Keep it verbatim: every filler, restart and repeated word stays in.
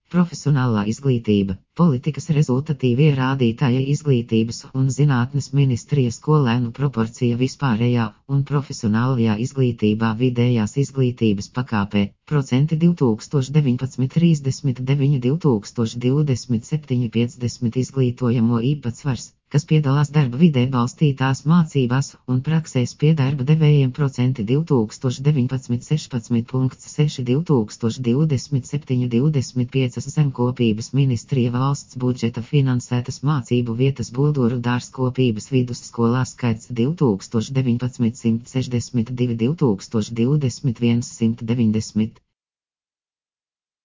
Profesionālā izglītība, politikas rezultatīvie rādītāji izglītības un zinātnes ministrija skolēnu proporcija vispārējā un profesionālajā izglītībā vidējās izglītības pakāpē, procenti divi tūkstoši deviņpadsmit trīsdesmit deviņi divi tūkstoši divdesmit septiņi piecdesmit izglītojamo īpatsvars, kas piedalās darba vidē balstītās mācībās un praksēs pie darba devējiem procenti divi tūkstoši deviņpadsmit sešpadsmit seši divi tūkstoši divdesmit septiņi divdesmit pieci Zemkopības ministrija valsts budžeta finansētas mācību vietas Buldoru dārzkopības vidusskolā skaits divi tūkstoši deviņpadsmit simt sešdesmit divi divi tūkstoši divdesmit viens simt deviņdesmit.